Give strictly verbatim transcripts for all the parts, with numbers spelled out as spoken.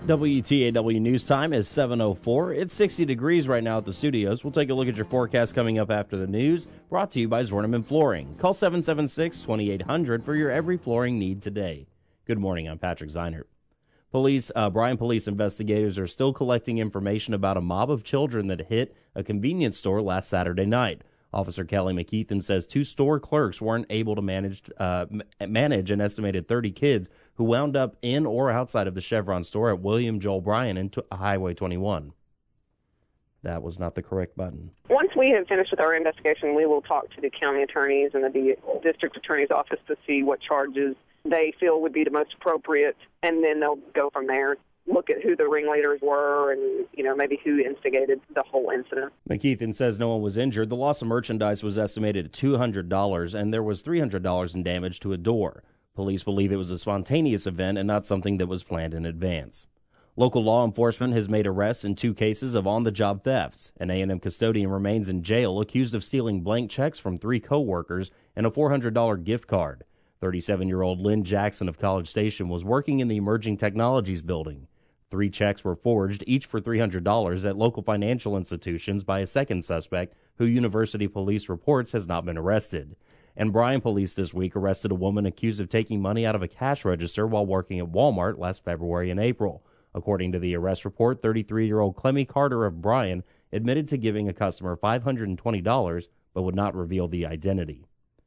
W T A W News Time is seven oh four. It's sixty degrees right now at the studios. We'll take a look at your forecast coming up after the news. Brought to you by Zorneman Flooring. Call seven seven six, two eight hundred for your every flooring need today. Good morning. I'm Patrick Zeinert. Police, uh, Bryan police investigators are still collecting information about a mob of children that hit a convenience store last Saturday night. Officer Kelly McKeithen says two store clerks weren't able to manage uh, manage an estimated thirty kids who wound up in or outside of the Chevron store at William Joel Bryan and Highway twenty-one. That was not the correct button. Once we have finished with our investigation, we will talk to the county attorneys and the district attorney's office to see what charges they feel would be the most appropriate, and then they'll go from there. Look at who the ringleaders were and, you know, maybe who instigated the whole incident. McKeithen says no one was injured. The loss of merchandise was estimated at two hundred dollars, and there was three hundred dollars in damage to a door. Police believe it was a spontaneous event and not something that was planned in advance. Local law enforcement has made arrests in two cases of on-the-job thefts. An A and M custodian remains in jail accused of stealing blank checks from three co-workers and a four hundred dollars gift card. thirty-seven-year-old Lynn Jackson of College Station was working in the Emerging Technologies building. Three checks were forged, each for three hundred dollars, at local financial institutions by a second suspect who University Police reports has not been arrested. And Bryan police this week arrested a woman accused of taking money out of a cash register while working at Walmart last February and April. According to the arrest report, thirty-three-year-old Clemmy Carter of Bryan admitted to giving a customer five hundred twenty dollars but would not reveal the identity.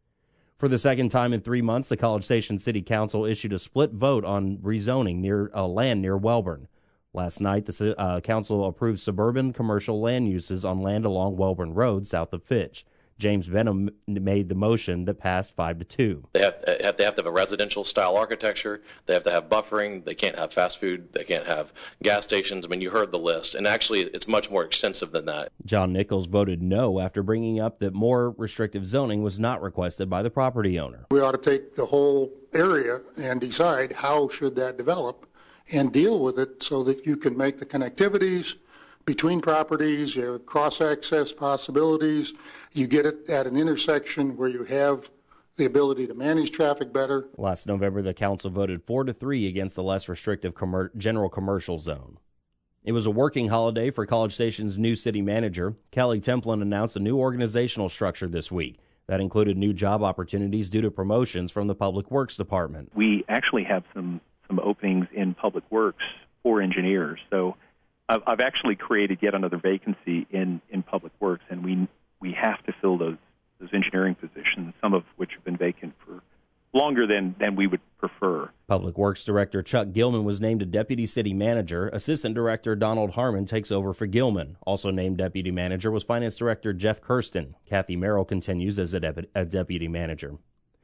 For the second time in three months, the College Station City Council issued a split vote on rezoning near uh, land near Welborn. Last night, the uh, council approved suburban commercial land uses on land along Welborn Road, south of Fitch. James Benham made the motion that passed five to two. They have, they have to have a residential-style architecture. They have to have buffering. They can't have fast food. They can't have gas stations. I mean, you heard the list, and actually, it's much more extensive than that. John Nichols voted no after bringing up that more restrictive zoning was not requested by the property owner. We ought to take the whole area and decide how should that develop and deal with it so that you can make the connectivities between properties, you have cross-access possibilities, you get it at an intersection where you have the ability to manage traffic better. Last November, the council voted four to three against the less restrictive commer- general commercial zone. It was a working holiday for College Station's new city manager. Kelly Templin announced a new organizational structure this week. That included new job opportunities due to promotions from the Public Works Department. We actually have some some openings in Public Works for engineers. So I've, I've actually created yet another vacancy in, in Public Works, and we we have to fill those those engineering positions, some of which have been vacant for longer than, than we would prefer. Public Works Director Chuck Gilman was named a deputy city manager. Assistant Director Donald Harmon takes over for Gilman. Also named deputy manager was Finance Director Jeff Kirsten. Kathy Merrill continues as a, dep- a deputy manager.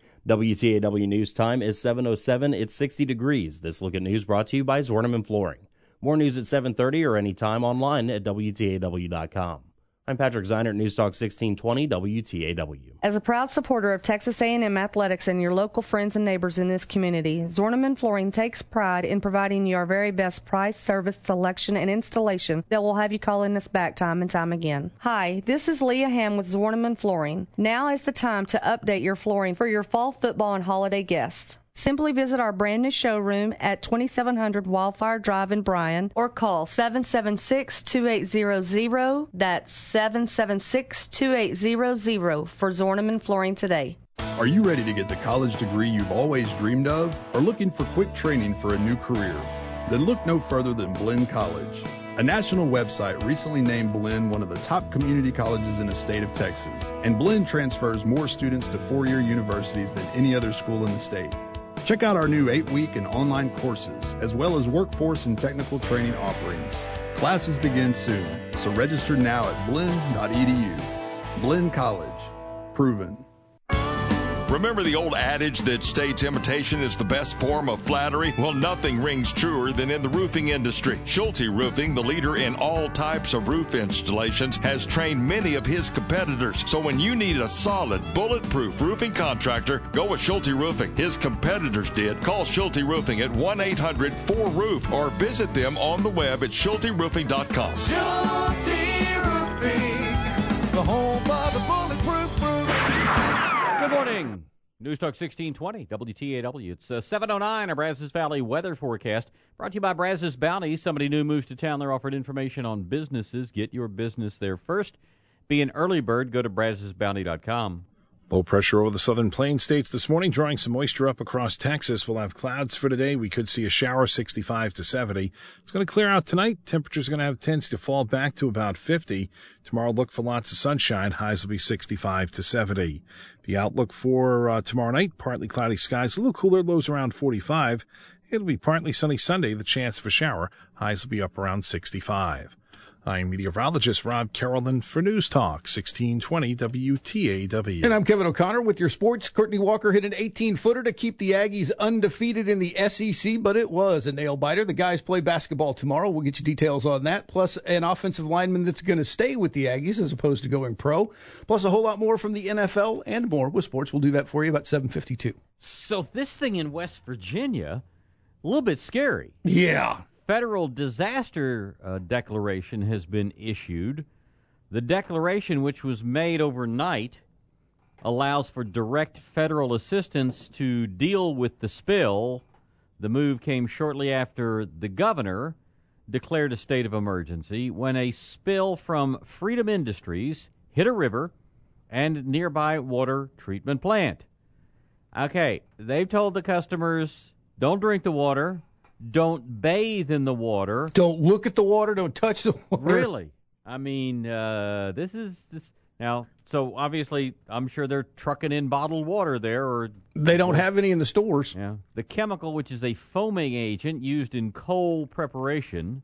W T A W News Time is seven oh seven. It's sixty degrees. This Look at News brought to you by Zorneman Flooring. More news at seven thirty or anytime online at W T A W dot com. I'm Patrick Zeinert, News Talk sixteen twenty W T A W. As a proud supporter of Texas A and M athletics and your local friends and neighbors in this community, Zorneman Flooring takes pride in providing you our very best price, service, selection, and installation that will have you calling us back time and time again. Hi, this is Leah Ham with Zorneman Flooring. Now is the time to update your flooring for your fall football and holiday guests. Simply visit our brand new showroom at twenty-seven hundred Wildfire Drive in Bryan or call seven seven six, two eight zero zero. That's seven seven six, two eight zero zero for Zorneman Flooring today. Are you ready to get the college degree you've always dreamed of or looking for quick training for a new career? Then look no further than Blinn College. A national website recently named Blinn one of the top community colleges in the state of Texas, and Blinn transfers more students to four-year universities than any other school in the state. Check out our new eight-week and online courses, as well as workforce and technical training offerings. Classes begin soon, so register now at blinn dot e d u. Blinn College. Proven. Remember the old adage that states imitation is the best form of flattery? Well, nothing rings truer than in the roofing industry. Schulte Roofing, the leader in all types of roof installations, has trained many of his competitors. So when you need a solid, bulletproof roofing contractor, go with Schulte Roofing. His competitors did. Call Schulte Roofing at one eight hundred four roof or visit them on the web at schulte roofing dot com. Schulte Roofing, the home of the bulletproof roof. Good morning. News Talk sixteen twenty, W T A W. It's uh, seven oh nine, our Brazos Valley weather forecast. Brought to you by Brazos Bounty. Somebody new moves to town. They're offered information on businesses. Get your business there first. Be an early bird. Go to brazos bounty dot com. Low pressure over the southern plain states this morning, drawing some moisture up across Texas. We'll have clouds for today. We could see a shower, sixty-five to seventy. It's going to clear out tonight. Temperatures are going to have a tendency to fall back to about fifty. Tomorrow, look for lots of sunshine. Highs will be sixty-five to seventy. The outlook for uh, tomorrow night, partly cloudy skies, a little cooler, lows around forty-five. It'll be partly sunny Sunday, the chance for shower. Highs will be up around sixty-five. I'm meteorologist Rob Carolyn for News Talk sixteen twenty W T A W. And I'm Kevin O'Connor with your sports. Courtney Walker hit an eighteen-footer to keep the Aggies undefeated in the S E C, but it was a nail-biter. The guys play basketball tomorrow. We'll get you details on that, plus an offensive lineman that's going to stay with the Aggies as opposed to going pro, plus a whole lot more from the N F L and more with sports. We'll do that for you about seven fifty-two. So this thing in West Virginia, a little bit scary. Yeah. Federal disaster uh, declaration has been issued. The declaration, which was made overnight, allows for direct federal assistance to deal with the spill. The move came shortly after the governor declared a state of emergency when a spill from Freedom Industries hit a river and nearby water treatment plant. Okay, they've told the customers, don't drink the water. Don't bathe in the water. Don't look at the water. Don't touch the water. Really? I mean, uh, this is this now. So obviously, I'm sure they're trucking in bottled water there, or they don't or, have any in the stores. Yeah, the chemical, which is a foaming agent used in coal preparation.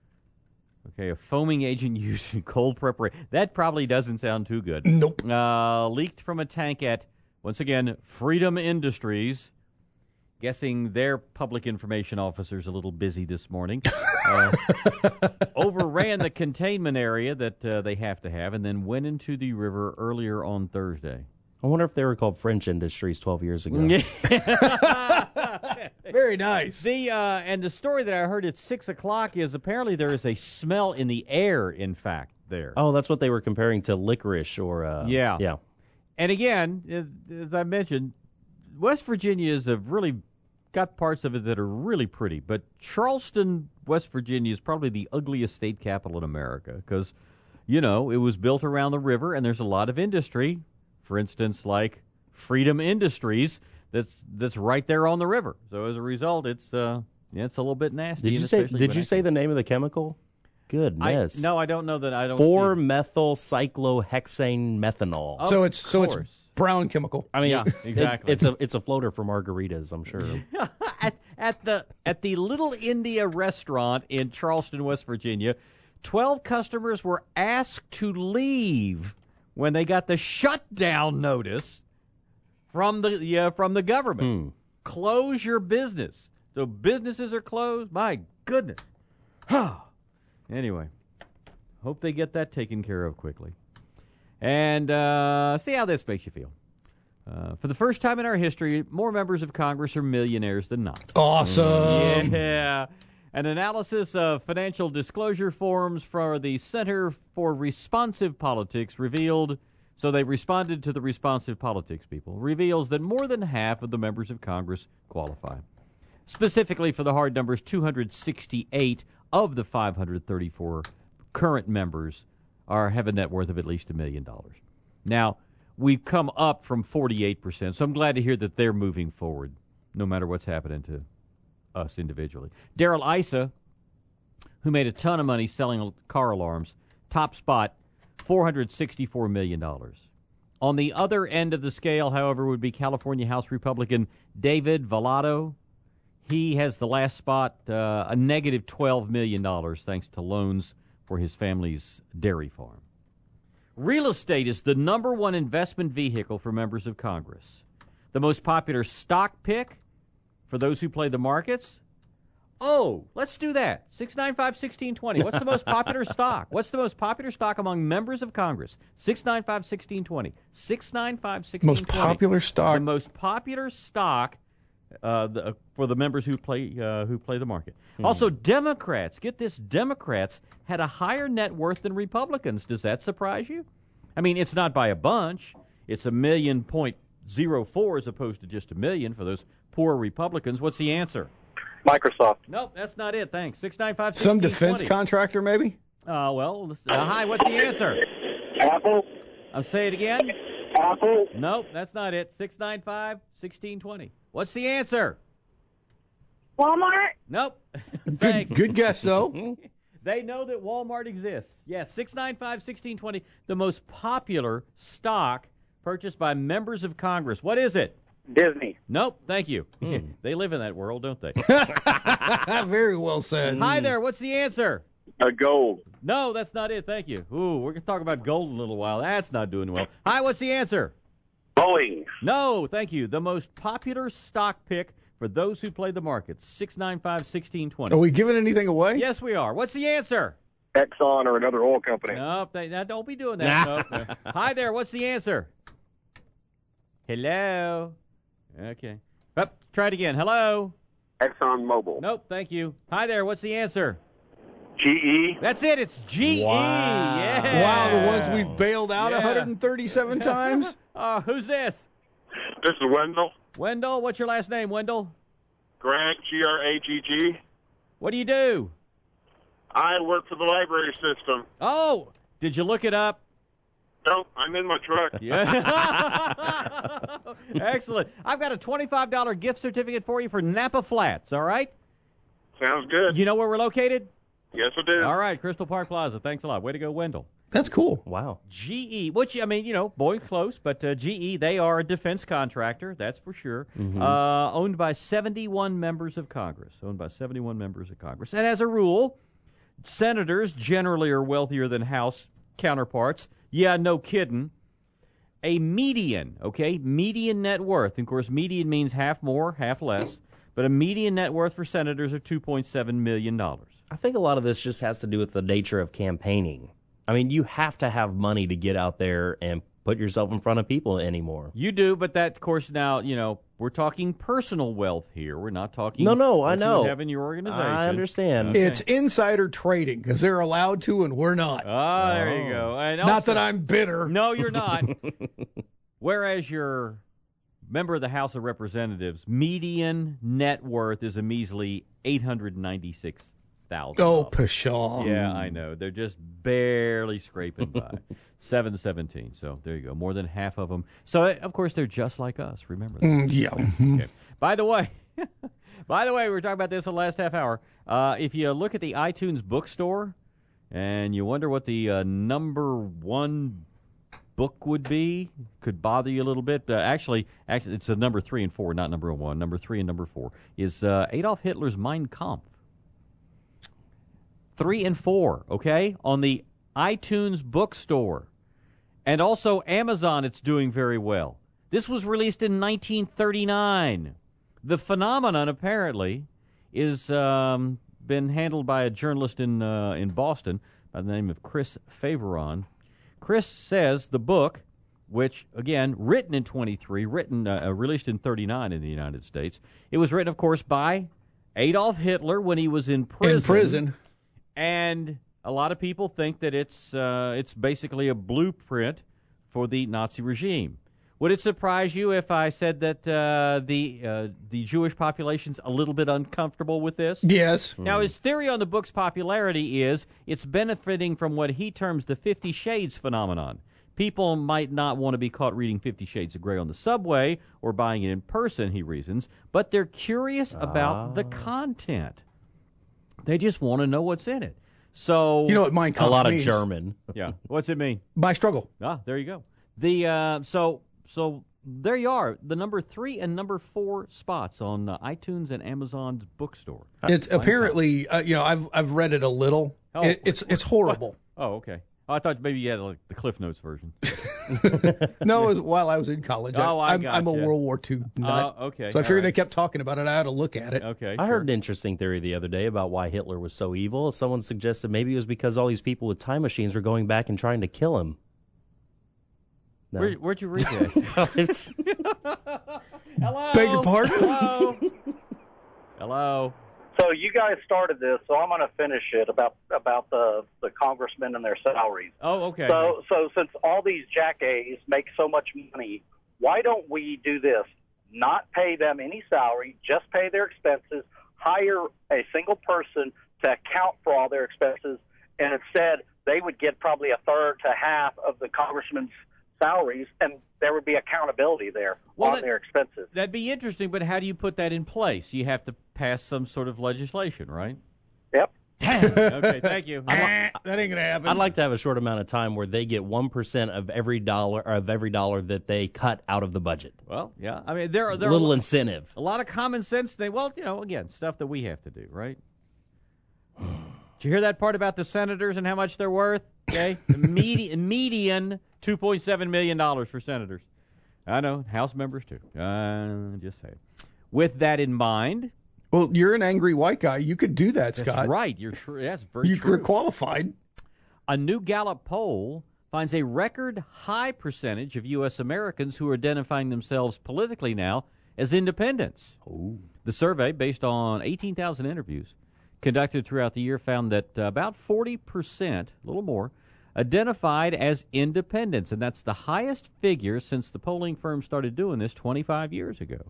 Okay, a foaming agent used in coal preparation. That probably doesn't sound too good. Nope. Uh, leaked from a tank at once again Freedom Industries. Guessing their public information officer's a little busy this morning. Uh, overran the containment area that uh, they have to have and then went into the river earlier on Thursday. I wonder if they were called French Industries twelve years ago. Very nice. The uh, and the story that I heard at six o'clock is apparently there is a smell in the air, in fact, there. Oh, that's what they were comparing to licorice or... Uh, yeah. Yeah. And again, as, as I mentioned, West Virginia is a really... got parts of it that are really pretty, but Charleston, West Virginia is probably the ugliest state capital in America because, you know, it was built around the river and there's a lot of industry, for instance, like Freedom Industries that's that's right there on the river. So as a result, it's uh, yeah, it's a little bit nasty. Did you say Did you say the name of the chemical? Goodness. I, no, I don't know that. I don't. four methyl cyclohexane methanol. Oh, so it's so it's brown chemical. I mean, yeah, exactly. It, it's a it's a floater for margaritas, I'm sure. at, at the at the Little India restaurant in Charleston, West Virginia, twelve customers were asked to leave when they got the shutdown notice from the yeah, from the government. Hmm. Close your business. So businesses are closed. My goodness. Anyway, hope they get that taken care of quickly. And uh, see how this makes you feel. Uh, for the first time in our history, more members of Congress are millionaires than not. Awesome. Yeah. An analysis of financial disclosure forms for the Center for Responsive Politics revealed, so they responded to the responsive politics people, reveals that more than half of the members of Congress qualify. Specifically for the hard numbers, two hundred sixty-eight of the five hundred thirty-four current members are have a net worth of at least a million dollars. Now, we've come up from forty-eight percent, so I'm glad to hear that they're moving forward, no matter what's happening to us individually. Darrell Issa, who made a ton of money selling car alarms, top spot, four hundred sixty-four million dollars. On the other end of the scale, however, would be California House Republican David Vallado. He has the last spot, uh, a negative twelve million dollars, thanks to loans for his family's dairy farm. Real estate is the number one investment vehicle for members of Congress. The most popular stock pick for those who play the markets? Oh, let's do that. six nine five, one six two zero. What's the most popular stock? What's the most popular stock among members of Congress? six nine five, one six two zero. six nine five, one six two zero. Most popular stock? The most popular stock uh, the, for the members who play uh, who play the market. Hmm. Also, Democrats, get this, Democrats had a higher net worth than Republicans. Does that surprise you? I mean, it's not by a bunch. It's a million point zero four as opposed to just a million for those poor Republicans. What's the answer? Microsoft. Nope, that's not it. Thanks. six nine five, Some one six two zero. defense contractor, maybe? Uh, well, let's- uh, hi, what's the answer? Apple. I'll say it again. Apple. Nope, that's not it. six nine five, one six two zero. What's the answer? Walmart. Nope. Good, Thanks. good guess, though. They know that Walmart exists. Yes, six nine five, one six two zero, the most popular stock purchased by members of Congress. What is it? Disney. Nope, thank you. They live in that world, don't they? Very well said. Hi there, what's the answer? A gold. No, that's not it, thank you. Ooh, we're going to talk about gold in a little while. That's not doing well. Hi, what's the answer? Boeing. No, thank you. The most popular stock pick for those who play the markets, six nine five, one six two Are zero. we giving anything away? Yes, we are. What's the answer? Exxon or another oil company. Nope, they, now don't be doing that. Nope, no. Hi there, what's the answer? Hello? Okay. Up, try it again. Hello? Exxon Mobil. Nope, thank you. Hi there, what's the answer? G E. That's it, it's G E. Wow. Yeah. Wow, the ones we've bailed out Yeah. one hundred thirty-seven times? Uh, who's this? This is Wendell. Wendell, what's your last name, Wendell? Greg, G R A G G. What do you do? I work for the library system. Oh, did you look it up? No, I'm in my truck. Yeah. Excellent. I've got a twenty-five dollars gift certificate for you for Napa Flats, all right? Sounds good. You know where we're located? Yes, I do. All right, Crystal Park Plaza. Thanks a lot. Way to go, Wendell. That's cool. Wow. G E, which, I mean, you know, Boeing's close, but uh, G E, they are a defense contractor, that's for sure, Mhm. uh, owned by seventy-one members of Congress, owned by seventy-one members of Congress. And as a rule, senators generally are wealthier than House counterparts. Yeah, no kidding. A median, okay, median net worth, and of course, median means half more, half less, but a median net worth for senators are two point seven million dollars. I think a lot of this just has to do with the nature of campaigning. I mean, you have to have money to get out there and put yourself in front of people anymore. You do, but that, of course, now, you know, we're talking personal wealth here. We're not talking No, no, I what you know. would have in your organization. I understand. Okay. It's insider trading because they're allowed to and we're not. Ah, there you go. And Not also- that I'm bitter. No, you're not. Whereas your member of the House of Representatives, median net worth is a measly eight hundred ninety-six thousand dollars. Oh, pshaw. Yeah, I know. They're just barely scraping by. seven seventeen. So there you go. More than half of them. So, uh, of course, they're just like us. Remember that. Mm, yeah. Okay. By the way, by the way, we were talking about this in the last half hour. Uh, if you look at the iTunes bookstore and you wonder what the uh, number one book would be, could bother you a little bit. Uh, actually, actually, it's a number three and four, not number one. Number three and number four is uh, Adolf Hitler's Mein Kampf. Three and four, okay, on the iTunes bookstore. And also Amazon, it's doing very well. This was released in nineteen thirty-nine. The phenomenon, apparently, is um, been handled by a journalist in uh, in Boston by the name of Chris Faveron. Chris says the book, which, again, written in twenty-three, written uh, released in thirty-nine in the United States, it was written, of course, by Adolf Hitler when he was in prison. In prison. And a lot of people think that it's uh, it's basically a blueprint for the Nazi regime. Would it surprise you if I said that uh, the uh, the Jewish population's a little bit uncomfortable with this? Yes. Now, his theory on the book's popularity is it's benefiting from what he terms the Fifty Shades phenomenon. People might not want to be caught reading Fifty Shades of Grey on the subway or buying it in person, he reasons, but they're curious about the content. They just want to know what's in it. So You know what Mein Kampf A lot of means? German. Yeah. What's it mean? My struggle. Ah, there you go. The uh, so so there you are. The number three and number four spots on uh, iTunes and Amazon's bookstore. It's apparently, uh, you know, I've I've read it a little. Oh, it, it's it's horrible. Oh, okay. Oh, I thought maybe you had like the Cliff Notes version. No, it was while I was in college. Oh, I I'm, I'm a gotcha. World War Two nut. Oh, okay. So I All figured right. they kept talking about it. I had to look at it. Okay. I sure. heard an interesting theory the other day about why Hitler was so evil. Someone suggested maybe it was because all these people with time machines were going back and trying to kill him. No. Where, where'd you read that? Hello. Beg your pardon? Hello. Hello. So you guys started this, so I'm going to finish it about about the the congressmen and their salaries. Oh, okay. So so since all these jackays make so much money Why don't we do this? Not pay them any salary, just pay their expenses, hire a single person to account for all their expenses, and instead they would get probably a third to half of the congressman's salaries, and there would be accountability there well, on that, their expenses. That'd be interesting, but how do you put that in place? You have to pass some sort of legislation, right? Yep. Okay, thank you. That ain't going to happen. I'd like to have a short amount of time where they get one percent of every dollar of every dollar that they cut out of the budget. Well, yeah. I mean, there are there a little are, incentive. A lot of common sense thing. Well, you know, again, stuff that we have to do, right? Did you hear that part about the senators and how much they're worth? Okay, the median, median two point seven million dollars for senators. I know, House members too. Uh, just saying. With that in mind. Well, you're an angry white guy. You could do that, Scott. That's right. You're true. That's very You're true. qualified. A new Gallup poll finds a record high percentage of U S Americans who are identifying themselves politically now as independents. Ooh. The survey, based on eighteen thousand interviews conducted throughout the year, found that uh, about forty percent, a little more, identified as independents, and that's the highest figure since the polling firm started doing this twenty-five years ago.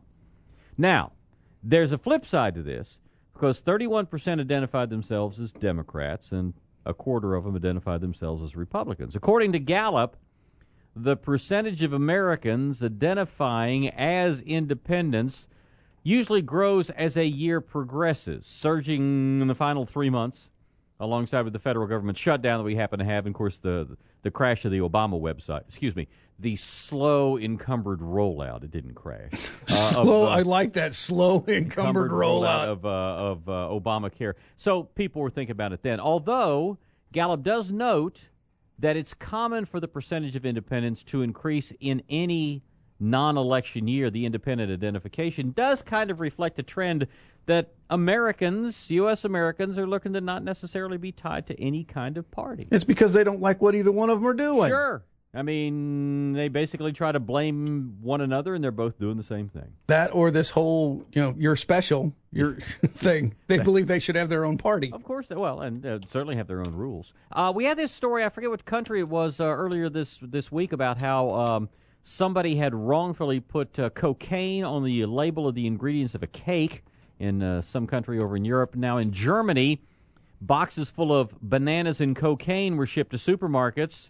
Now, there's a flip side to this, because thirty-one percent identified themselves as Democrats and a quarter of them identified themselves as Republicans. According to Gallup, the percentage of Americans identifying as independents usually grows as a year progresses, surging in the final three months alongside with the federal government shutdown that we happen to have, and, of course, the the crash of the Obama website. Excuse me, the slow, encumbered rollout. It didn't crash. Uh, slow. of, uh, I like that slow, encumbered, encumbered rollout, rollout of uh, of uh, Obamacare. So people were thinking about it then. Although Gallup does note that it's common for the percentage of independents to increase in any non-election year. The independent identification does kind of reflect a trend that Americans, U S Americans, are looking to not necessarily be tied to any kind of party. It's because they don't like what either one of them are doing. Sure. I mean, they basically try to blame one another, and they're both doing the same thing. That or this whole, you know, you're special, your thing. They believe they should have their own party. Of course, they, well, and uh, certainly have their own rules. Uh, we had this story, I forget what country it was, uh, earlier this, this week about how um, somebody had wrongfully put uh, cocaine on the label of the ingredients of a cake in uh, some country over in Europe. Now, in Germany, boxes full of bananas and cocaine were shipped to supermarkets,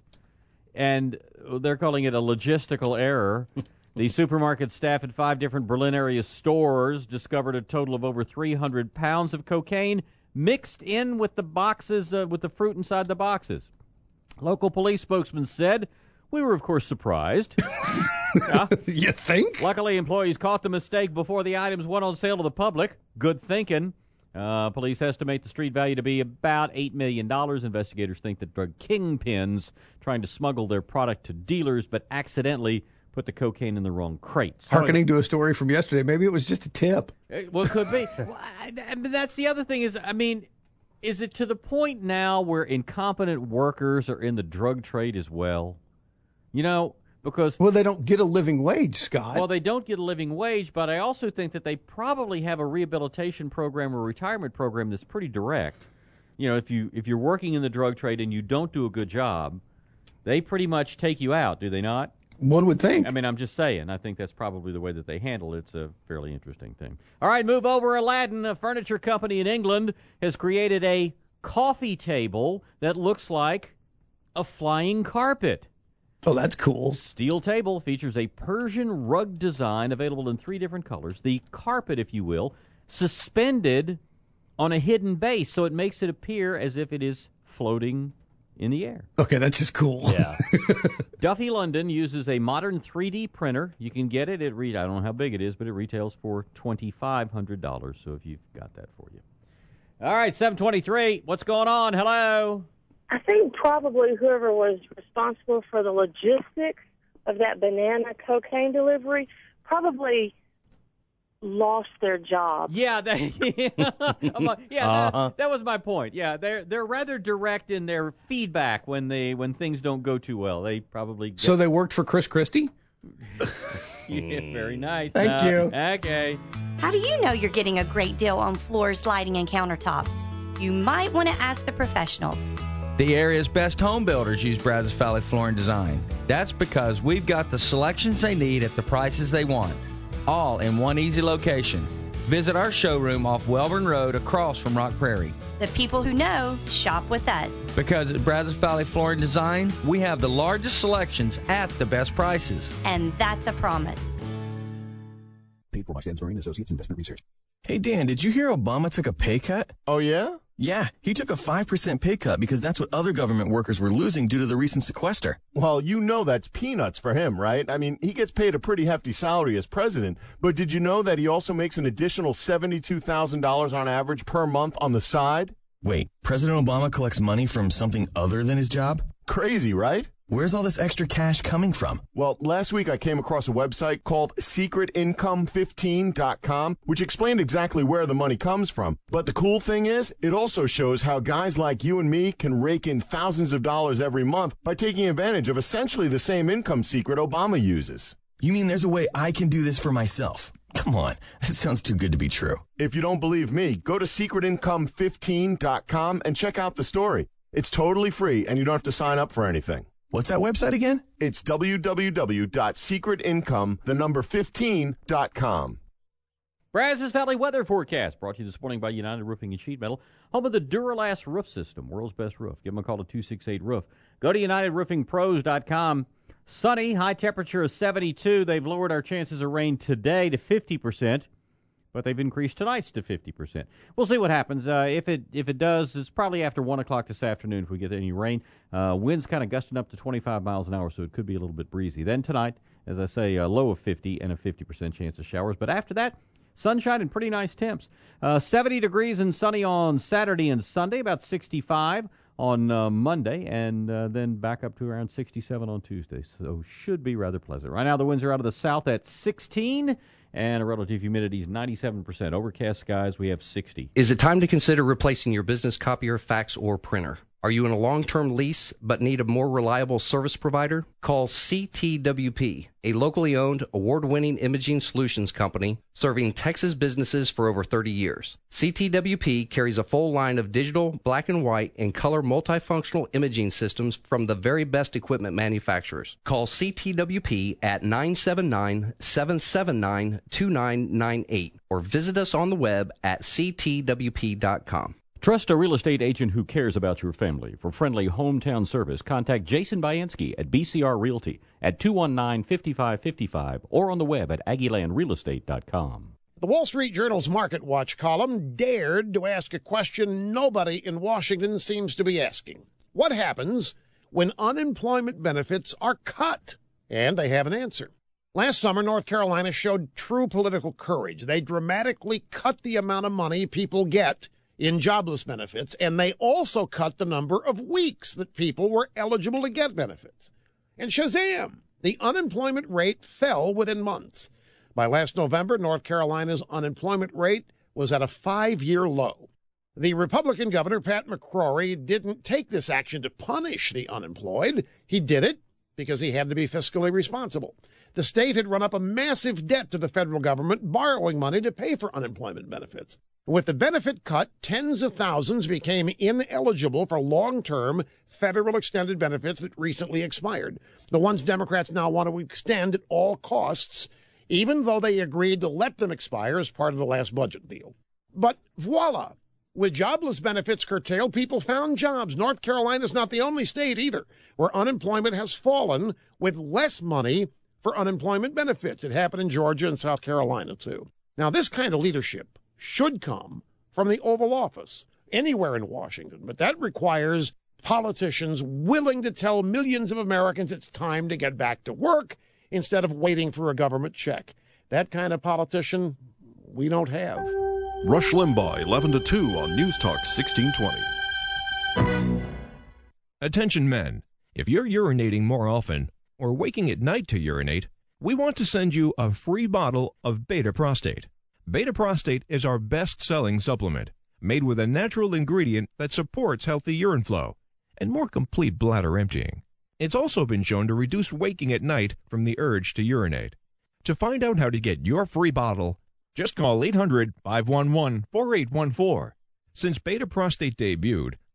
and they're calling it a logistical error. The supermarket staff at five different Berlin area stores discovered a total of over three hundred pounds of cocaine mixed in with the boxes, uh, with the fruit inside the boxes. Local police spokesman said, "We were, of course, surprised." Yeah. You think? Luckily, employees caught the mistake before the items went on sale to the public. Good thinking. Uh, police estimate the street value to be about eight million dollars. Investigators think that drug kingpins trying to smuggle their product to dealers but accidentally put the cocaine in the wrong crates. Harkening to a story from yesterday, maybe it was just a tip. Well, it could be. Well, I, I, that's the other thing is, I mean, is it to the point now where incompetent workers are in the drug trade as well? You know, because... Well, they don't get a living wage, Scott. Well, they don't get a living wage, but I also think that they probably have a rehabilitation program or retirement program that's pretty direct. You know, if, you, if you're working in the drug trade and you don't do a good job, they pretty much take you out, do they not? One would think. I mean, I'm just saying. I think that's probably the way that they handle it. It's a fairly interesting thing. All right, move over. Aladdin, a furniture company in England, has created a coffee table that looks like a flying carpet. Oh, that's cool. Steel table features a Persian rug design available in three different colors. The carpet, if you will, suspended on a hidden base, so it makes it appear as if it is floating in the air. Okay, that's just cool. Yeah. Duffy London uses a modern three D printer. You can get it. It re- I don't know how big it is, but it retails for twenty-five hundred dollars, so if you've got that for you. All right, seven twenty-three. What's going on? Hello? I think probably whoever was responsible for the logistics of that banana cocaine delivery probably lost their job. Yeah, they, yeah, uh-huh. that, that was my point. Yeah, they're they're rather direct in their feedback when they when things don't go too well. They probably get... So they worked for Chris Christie? Yeah, very nice. Thank uh, you. Okay. How do you know you're getting a great deal on floors, lighting, and countertops? You might want to ask the professionals. The area's best home builders use Brazos Valley Flooring Design. That's because we've got the selections they need at the prices they want, all in one easy location. Visit our showroom off Welborn Road across from Rock Prairie. The people who know shop with us. Because at Brazos Valley Flooring Design, we have the largest selections at the best prices. And that's a promise. Paid for by Stansbury and Associates Investment Research. Hey, Dan, did you hear Obama took a pay cut? Oh, yeah? Yeah, he took a five percent pay cut because that's what other government workers were losing due to the recent sequester. Well, you know that's peanuts for him, right? I mean, he gets paid a pretty hefty salary as president, but did you know that he also makes an additional seventy-two thousand dollars on average per month on the side? Wait, President Obama collects money from something other than his job? Crazy, right? Where's all this extra cash coming from? Well, last week I came across a website called secret income fifteen dot com, which explained exactly where the money comes from. But the cool thing is, it also shows how guys like you and me can rake in thousands of dollars every month by taking advantage of essentially the same income secret Obama uses. You mean there's a way I can do this for myself? Come on, that sounds too good to be true. If you don't believe me, go to secret income fifteen dot com and check out the story. It's totally free and you don't have to sign up for anything. What's that website again? It's w w w dot secret income, the number fifteen dot com. Brazos Valley weather forecast brought to you this morning by United Roofing and Sheet Metal, home of the Duralast roof system, world's best roof. Give them a call at two six eight roof. Go to united roofing pros dot com. Sunny, high temperature of seventy-two. They've lowered our chances of rain today to fifty percent. But they've increased tonight's to fifty percent. We'll see what happens. Uh, if it if it does, it's probably after one o'clock this afternoon if we get any rain. Uh, winds kind of gusting up to twenty-five miles an hour, so it could be a little bit breezy. Then tonight, as I say, a low of fifty and a fifty percent chance of showers. But after that, sunshine and pretty nice temps. Uh, seventy degrees and sunny on Saturday and Sunday, about sixty-five on uh, Monday, and uh, then back up to around sixty-seven on Tuesday. So should be rather pleasant. Right now, the winds are out of the south at sixteen. And a relative humidity is ninety-seven percent. Overcast skies, we have sixty. Is it time to consider replacing your business copier, fax, or printer? Are you in a long-term lease but need a more reliable service provider? Call C T W P, a locally owned, award-winning imaging solutions company serving Texas businesses for over thirty years. C T W P carries a full line of digital, black and white, and color multifunctional imaging systems from the very best equipment manufacturers. Call C T W P at nine seven nine, seven seven nine, two nine nine eight or visit us on the web at c t w p dot com. Trust a real estate agent who cares about your family. For friendly hometown service, contact Jason Bayansky at B C R Realty at two one nine, five five five five or on the web at aggie land real estate dot com. The Wall Street Journal's Market Watch column dared to ask a question nobody in Washington seems to be asking. What happens when unemployment benefits are cut? And they have an answer. Last summer, North Carolina showed true political courage. They dramatically cut the amount of money people get in jobless benefits, and they also cut the number of weeks that people were eligible to get benefits. And shazam, the unemployment rate fell within months. By last November, North Carolina's unemployment rate was at a five-year low. The Republican governor, Pat McCrory, didn't take this action to punish the unemployed. He did it because he had to be fiscally responsible. The state had run up a massive debt to the federal government, borrowing money to pay for unemployment benefits. With the benefit cut, tens of thousands became ineligible for long-term federal extended benefits that recently expired, the ones Democrats now want to extend at all costs, even though they agreed to let them expire as part of the last budget deal. But voila, with jobless benefits curtailed, people found jobs. North Carolina's not the only state either where unemployment has fallen with less money for unemployment benefits. It happened in Georgia and South Carolina, too. Now, this kind of leadership should come from the Oval Office, anywhere in Washington, but that requires politicians willing to tell millions of Americans it's time to get back to work instead of waiting for a government check. That kind of politician we don't have. Rush Limbaugh, eleven to two on News Talk sixteen twenty. Attention men, if you're urinating more often or waking at night to urinate, we want to send you a free bottle of Beta Prostate. Beta Prostate is our best-selling supplement, made with a natural ingredient that supports healthy urine flow and more complete bladder emptying. It's also been shown to reduce waking at night from the urge to urinate. To find out how to get your free bottle, just call eight hundred, five one one, four eight one four. Since Beta Prostate debuted,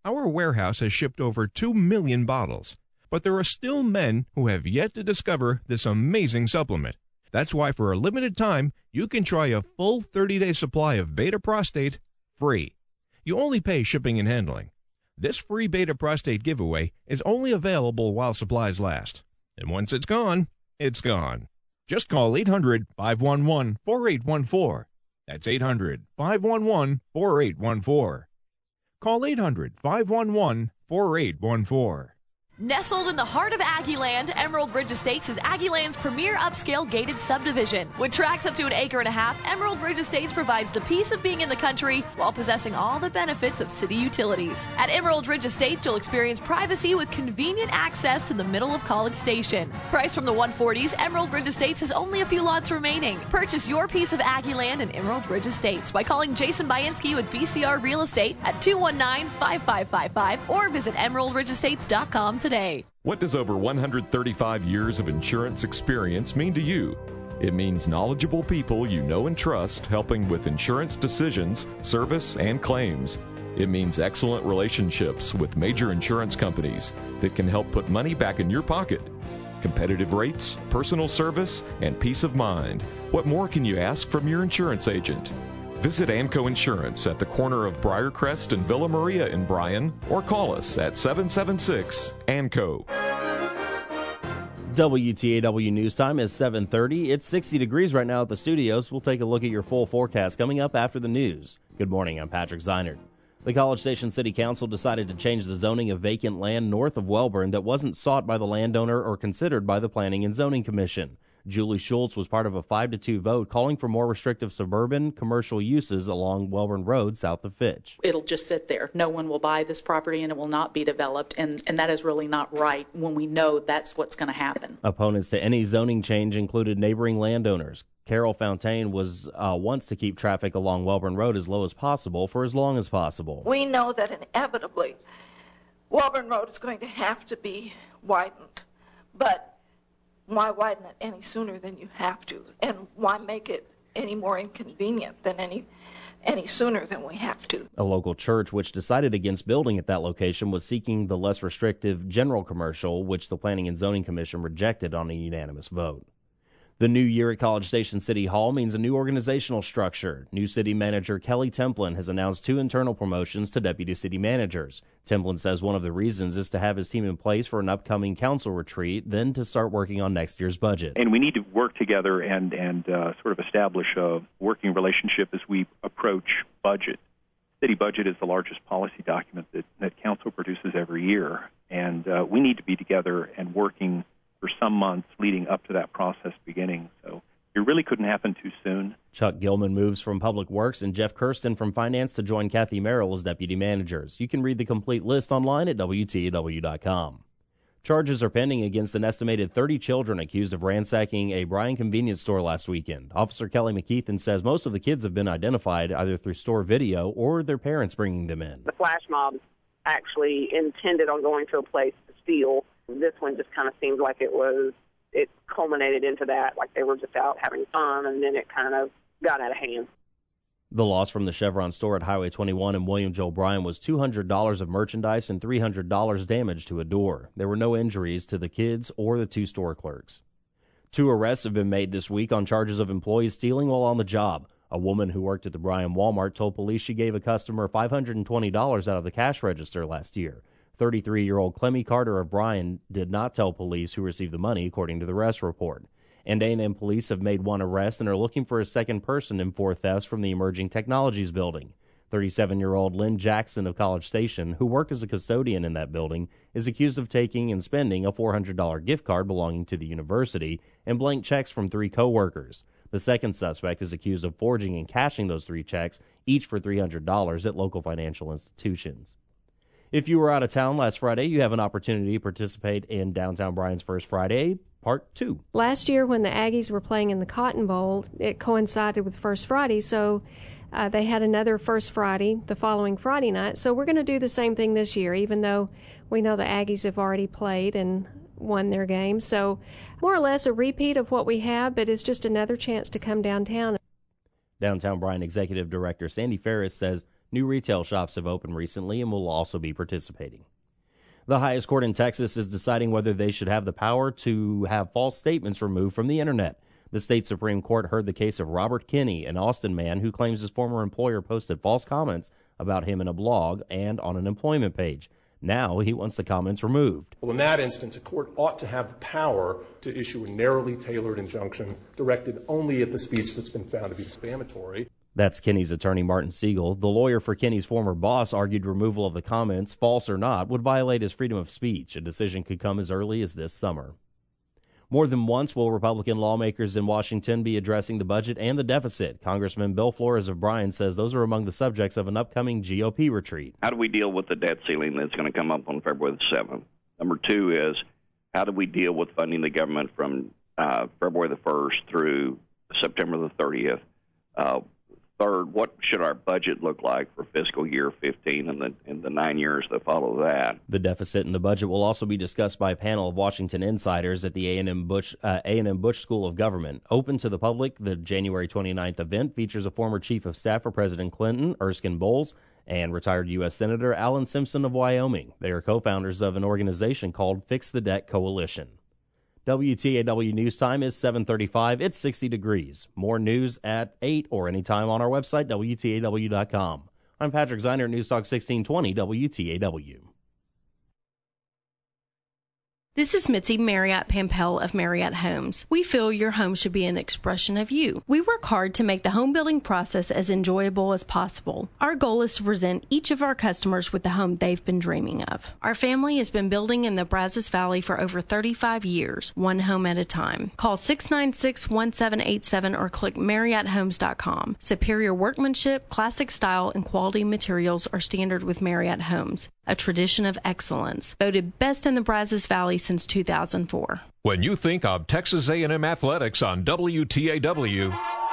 Our warehouse has shipped over two million bottles. But there are still men who have yet to discover this amazing supplement. That's why for a limited time, you can try a full thirty-day supply of Beta Prostate free. You only pay shipping and handling. This free Beta Prostate giveaway is only available while supplies last. And once it's gone, it's gone. Just call eight hundred, five one one, four eight one four. That's eight hundred, five one one, four eight one four. Call eight hundred, five one one, four eight one four. Nestled in the heart of Aggieland, Emerald Ridge Estates is Aggieland's premier upscale gated subdivision. With tracts up to an acre and a half, Emerald Ridge Estates provides the peace of being in the country while possessing all the benefits of city utilities. At Emerald Ridge Estates, you'll experience privacy with convenient access to the middle of College Station. Priced from the one forties, Emerald Ridge Estates has only a few lots remaining. Purchase your piece of Aggieland and Emerald Ridge Estates by calling Jason Bainski with B C R Real Estate at two one nine, five five five five or visit emerald ridge estates dot com today. What does over one hundred thirty-five years of insurance experience mean to you? It means knowledgeable people you know and trust helping with insurance decisions, service, and claims. It means excellent relationships with major insurance companies that can help put money back in your pocket. Competitive rates, personal service, and peace of mind. What more can you ask from your insurance agent? Visit Amco Insurance at the corner of Briarcrest and Villa Maria in Bryan or call us at seven seven six A M C O. W T A W News Time is seven thirty. It's sixty degrees right now at the studios. We'll take a look at your full forecast coming up after the news. Good morning, I'm Patrick Zeinert. The College Station City Council decided to change the zoning of vacant land north of Welborn that wasn't sought by the landowner or considered by the Planning and Zoning Commission. Julie Schultz was part of a five to two vote calling for more restrictive suburban commercial uses along Welborn Road south of Fitch. It'll just sit there. No one will buy this property and it will not be developed, and, and that is really not right when we know that's what's going to happen. Opponents to any zoning change included neighboring landowners. Carol Fontaine was uh, wants to keep traffic along Welborn Road as low as possible for as long as possible. We know that inevitably Welborn Road is going to have to be widened, but why widen it any sooner than you have to? And why make it any more inconvenient than any any sooner than we have to? A local church which decided against building at that location was seeking the less restrictive general commercial, which the Planning and Zoning Commission rejected on a unanimous vote. The new year at College Station City Hall means a new organizational structure. New city manager Kelly Templin has announced two internal promotions to deputy city managers. Templin says one of the reasons is to have his team in place for an upcoming council retreat, then to start working on next year's budget. And we need to work together and, and uh, sort of establish a working relationship as we approach budget. City budget is the largest policy document that, that council produces every year, and uh, we need to be together and working for some months leading up to that process beginning. So it really couldn't happen too soon. Chuck Gilman moves from Public Works and Jeff Kirsten from Finance to join Kathy Merrill as deputy managers. You can read the complete list online at W T A W dot com. Charges are pending against an estimated thirty children accused of ransacking a Bryan convenience store last weekend. Officer Kelly McKeithen says most of the kids have been identified either through store video or their parents bringing them in. The flash mob actually intended on going to a place to steal. This one just kind of seemed like it was, it culminated into that, like they were just out having fun, and then it kind of got out of hand. The loss from the Chevron store at Highway twenty-one in William Joel Bryan was two hundred dollars of merchandise and three hundred dollars damage to a door. There were no injuries to the kids or the two store clerks. Two arrests have been made this week on charges of employees stealing while on the job. A woman who worked at the Bryan Walmart told police she gave a customer five hundred twenty dollars out of the cash register last year. thirty-three-year-old Clemmy Carter of Bryan did not tell police who received the money, according to the arrest report. And A and M police have made one arrest and are looking for a second person in four thefts from the Emerging Technologies building. thirty-seven-year-old Lynn Jackson of College Station, who worked as a custodian in that building, is accused of taking and spending a four hundred dollars gift card belonging to the university and blank checks from three coworkers. The second suspect is accused of forging and cashing those three checks, each for three hundred dollars at local financial institutions. If you were out of town last Friday, you have an opportunity to participate in Downtown Bryan's First Friday, Part two. Last year when the Aggies were playing in the Cotton Bowl, it coincided with First Friday, so uh, they had another First Friday the following Friday night. So we're going to do the same thing this year, even though we know the Aggies have already played and won their game. So more or less a repeat of what we have, but it's just another chance to come downtown. Downtown Bryan Executive Director Sandy Ferris says New retail shops have opened recently and will also be participating. The highest court in Texas is deciding whether they should have the power to have false statements removed from the Internet. The state Supreme Court heard the case of Robert Kinney, an Austin man who claims his former employer posted false comments about him in a blog and on an employment page. Now he wants the comments removed. Well, in that instance, a court ought to have the power to issue a narrowly tailored injunction directed only at the speech that's been found to be defamatory. That's Kinney's attorney, Martin Siegel. The lawyer for Kinney's former boss argued removal of the comments, false or not, would violate his freedom of speech. A decision could come as early as this summer. More than once will Republican lawmakers in Washington be addressing the budget and the deficit. Congressman Bill Flores of Bryan says those are among the subjects of an upcoming G O P retreat. How do we deal with the debt ceiling that's going to come up on February the seventh? Number two is, how do we deal with funding the government from uh, February the first through September the thirtieth? Uh, third, what should our budget look like for fiscal year fifteen and the, and the nine years that follow that? The deficit and the budget will also be discussed by a panel of Washington insiders at the A and M Bush, uh, A and M Bush School of Government. Open to the public, the January twenty-ninth event features a former chief of staff for President Clinton, Erskine Bowles, and retired U S Senator Alan Simpson of Wyoming. They are co-founders of an organization called Fix the Debt Coalition. W T A W News Time is seven thirty-five. It's sixty degrees. More news at eight or anytime on our website, W T A W dot com. I'm Patrick Zeiner, News Talk sixteen twenty W T A W. This is Mitzi Marriott Pampel of Marriott Homes. We feel your home should be an expression of you. We work hard to make the home building process as enjoyable as possible. Our goal is to present each of our customers with the home they've been dreaming of. Our family has been building in the Brazos Valley for over thirty-five years, one home at a time. Call six nine six, one seven eight seven or click Marriott Homes dot com. Superior workmanship, classic style, and quality materials are standard with Marriott Homes, a tradition of excellence. Voted best in the Brazos Valley since two thousand four. When you think of Texas A and M Athletics on W T A W,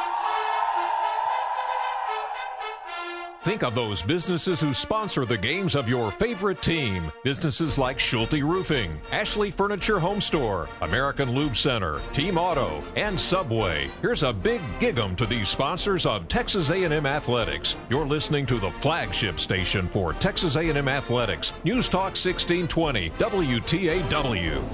think of those businesses who sponsor the games of your favorite team. Businesses like Schulte Roofing, Ashley Furniture Home Store, American Lube Center, Team Auto, and Subway. Here's a big gig-em to these sponsors of Texas A and M Athletics. You're listening to the flagship station for Texas A and M Athletics, News Talk sixteen twenty W T A W.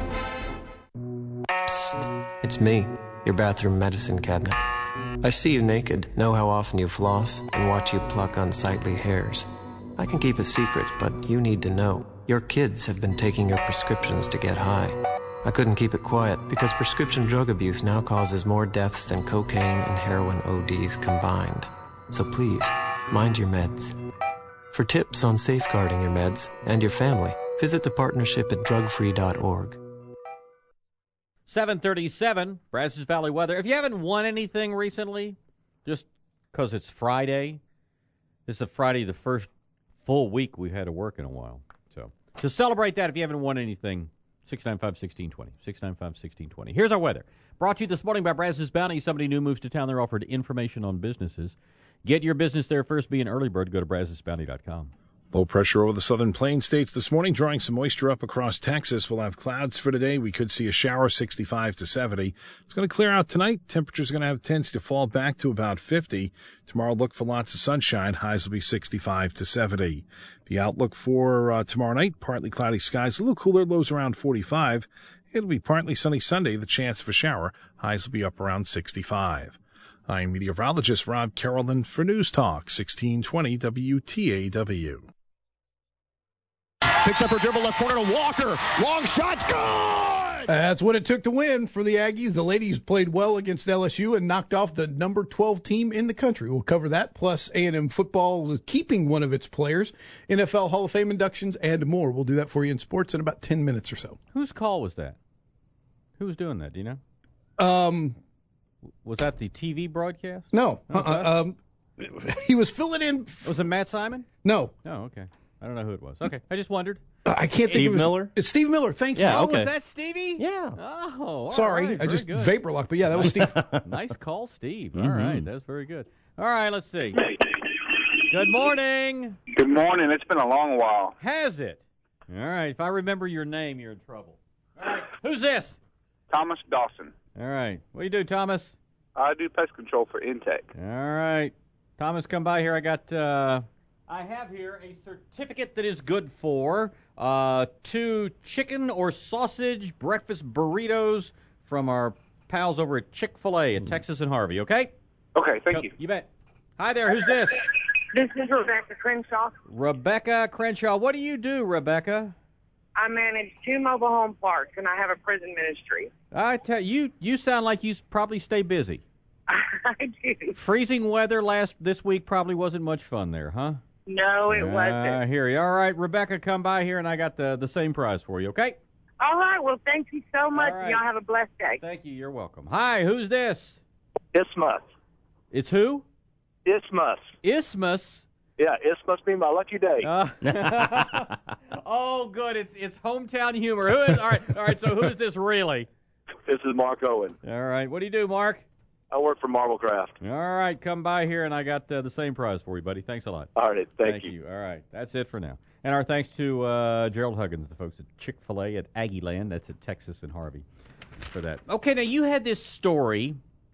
Psst, it's me, your bathroom medicine cabinet. I see you naked, know how often you floss, and watch you pluck unsightly hairs. I can keep a secret, but you need to know. Your kids have been taking your prescriptions to get high. I couldn't keep it quiet because prescription drug abuse now causes more deaths than cocaine and heroin O Ds combined. So please, mind your meds. For tips on safeguarding your meds and your family, visit the partnership at drug free dot org. seven thirty-seven, Brazos Valley weather. If you haven't won anything recently, just because it's Friday, this is Friday, the first full week we've had to work in a while. So to celebrate that, if you haven't won anything, six nine five, one six two zero, six nine five, one six two zero. Here's our weather. Brought to you this morning by Brazos Bounty. Somebody new moves to town. They're offered information on businesses. Get your business there first. Be an early bird. Go to Brazos Bounty dot com. Low pressure over the southern plain states this morning, drawing some moisture up across Texas. We'll have clouds for today. We could see a shower, sixty-five to seventy. It's going to clear out tonight. Temperatures are going to have a tendency to fall back to about fifty. Tomorrow, look for lots of sunshine. Highs will be sixty-five to seventy. The outlook for uh, tomorrow night, partly cloudy skies, a little cooler, lows around forty-five. It'll be partly sunny Sunday, the chance for shower. Highs will be up around sixty-five. I'm meteorologist Rob Carolyn for News Talk sixteen twenty W T A W. Picks up her dribble left corner to Walker. Long shot's good! That's what it took to win for the Aggies. The ladies played well against L S U and knocked off the number twelve team in the country. We'll cover that, plus A and M football keeping one of its players, N F L Hall of Fame inductions, and more. We'll do that for you in sports in about ten minutes or so. Whose call was that? Who was doing that? Do you know? Um, Was that the T V broadcast? No. no uh, um, he was filling in. Was it Matt Simon? No. Oh, okay. I don't know who it was. Okay, I just wondered. Uh, I can't Steve think of his, Miller. It's Steve Miller. Thank yeah, you. Oh, okay. was that Stevie? Yeah. Oh, all sorry, right, I just good. vapor locked, but yeah, that was Steve. Nice call, Steve. Mm-hmm. All right, that's very good. All right, let's see. Good morning. Good morning. It's been a long while. Has it? All right. If I remember your name, you're in trouble. All right. Who's this? Thomas Dawson. All right. What do you do, Thomas? I do pest control for Intech. All right. Thomas, come by here. I got uh, I have here a certificate that is good for uh, two chicken or sausage breakfast burritos from our pals over at Chick-fil-A in Texas and Harvey, okay? Okay, thank you. You bet. Hi there, who's this? This is Rebecca Crenshaw. Rebecca Crenshaw. What do you do, Rebecca? I manage two mobile home parks, and I have a prison ministry. I tell you, you sound like you probably stay busy. I do. Freezing weather last this week probably wasn't much fun there, huh? No, it uh, wasn't. I hear you. All right, Rebecca, come by here, and I got the, the same prize for you, okay? All right, well, thank you so much. All right. Y'all have a blessed day. Thank you. You're welcome. Hi, who's this? Isthmus. It's who? Isthmus. Isthmus? Yeah, this must be my lucky day. Uh, oh, good. It's it's hometown humor. Who is? All right, all right. So who is this really? This is Mark Owen. All right. What do you do, Mark? I work for Marblecraft. All right. Come by here, and I got uh, the same prize for you, buddy. Thanks a lot. All right. Thank, thank you. you. All right. That's it for now. And our thanks to uh, Gerald Huggins, the folks at Chick-fil-A at Aggieland. That's at Texas and Harvey for that. Okay. Now you had this story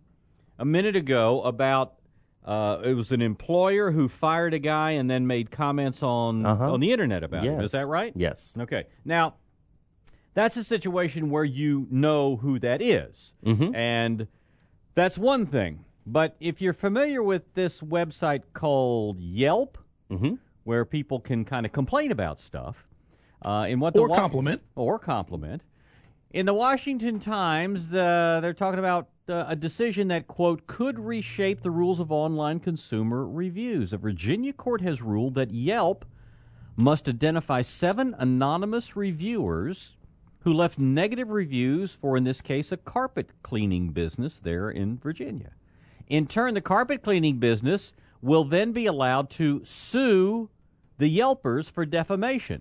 a minute ago about. Uh, it was an employer who fired a guy and then made comments on Uh-huh. on the internet about Yes. him. Is that right? Yes. Okay. Now, that's a situation where you know who that is. Mm-hmm. And that's one thing. But if you're familiar with this website called Yelp, mm-hmm. where people can kind of complain about stuff, uh, in what the Or Wa- compliment. Or compliment. In the Washington Times, the, they're talking about uh, a decision that, quote, could reshape the rules of online consumer reviews. A Virginia court has ruled that Yelp must identify seven anonymous reviewers who left negative reviews for, in this case, a carpet cleaning business there in Virginia. In turn, the carpet cleaning business will then be allowed to sue the Yelpers for defamation.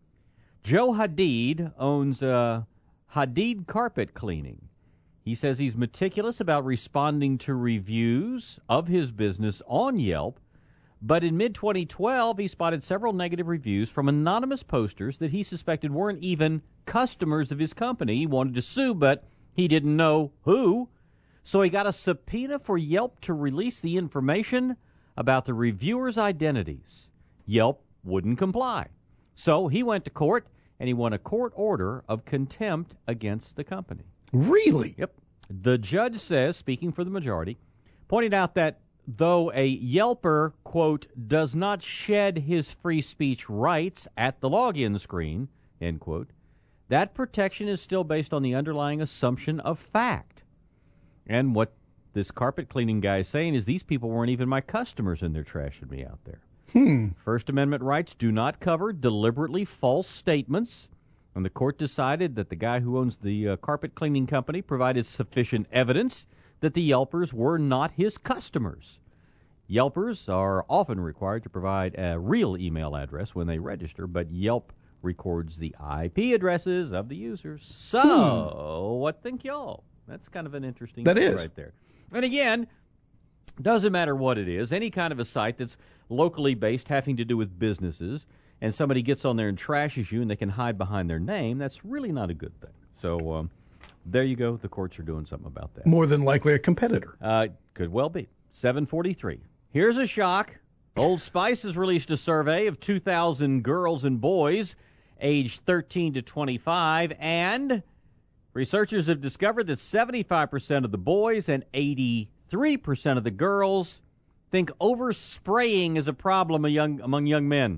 Joe Hadid owns uh, Hadid Carpet Cleaning. He says he's meticulous about responding to reviews of his business on Yelp, but in mid twenty twelve, he spotted several negative reviews from anonymous posters that he suspected weren't even customers of his company. He wanted to sue, but he didn't know who, so he got a subpoena for Yelp to release the information about the reviewers' identities. Yelp wouldn't comply, so he went to court, and he won a court order of contempt against the company. Really? Yep. The judge says, speaking for the majority, pointed out that though a Yelper, quote, does not shed his free speech rights at the login screen, end quote, that protection is still based on the underlying assumption of fact. And what this carpet cleaning guy is saying is these people weren't even my customers and they're trashing me out there. Hmm. First Amendment rights do not cover deliberately false statements. And the court decided that the guy who owns the uh, carpet cleaning company provided sufficient evidence that the Yelpers were not his customers. Yelpers are often required to provide a real email address when they register, but Yelp records the I P addresses of the users. So, hmm. what think y'all? That's kind of an interesting that thing is. right there. And again, doesn't matter what it is, any kind of a site that's locally based having to do with businesses, and somebody gets on there and trashes you and they can hide behind their name, that's really not a good thing. So um, there you go. The courts are doing something about that. More than likely a competitor. Uh, could well be. seven forty-three. Here's a shock. Old Spice has released a survey of two thousand girls and boys aged thirteen to twenty-five, and researchers have discovered that seventy-five percent of the boys and eighty-three percent of the girls think overspraying is a problem among, among young men.